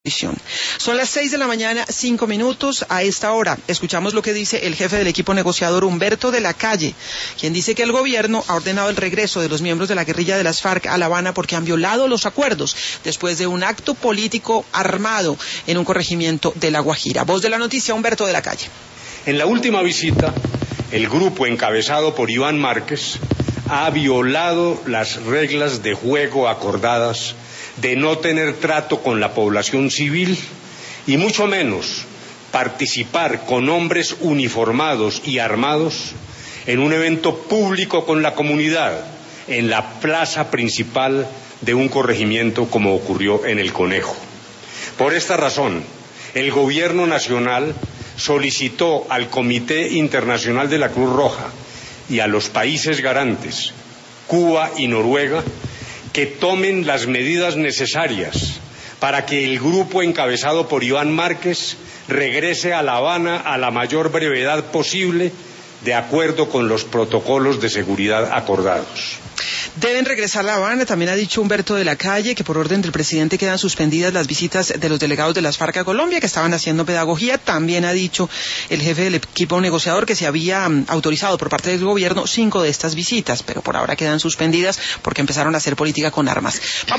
Son las 6 de la mañana, 5 minutos. A esta hora escuchamos lo que dice el jefe del equipo negociador, Humberto de la Calle, quien dice que el gobierno ha ordenado el regreso de los miembros de la guerrilla de las FARC a La Habana porque han violado los acuerdos después de un acto político armado en un corregimiento de La Guajira. Voz de la noticia, Humberto de la Calle. En la última visita, el grupo encabezado por Iván Márquez ha violado las reglas de juego acordadas de no tener trato con la población civil y mucho menos participar con hombres uniformados y armados en un evento público con la comunidad en la plaza principal de un corregimiento como ocurrió en El Conejo. Por esta razón, el Gobierno Nacional solicitó al Comité Internacional de la Cruz Roja y a los países garantes, Cuba y Noruega, que tomen las medidas necesarias para que el grupo encabezado por Iván Márquez regrese a La Habana a la mayor brevedad posible, de acuerdo con los protocolos de seguridad acordados. Deben regresar a La Habana. También ha dicho Humberto de la Calle que por orden del presidente quedan suspendidas las visitas de los delegados de las FARC a Colombia, que estaban haciendo pedagogía. También ha dicho el jefe del equipo negociador que se había autorizado por parte del gobierno 5 de estas visitas, pero por ahora quedan suspendidas porque empezaron a hacer política con armas.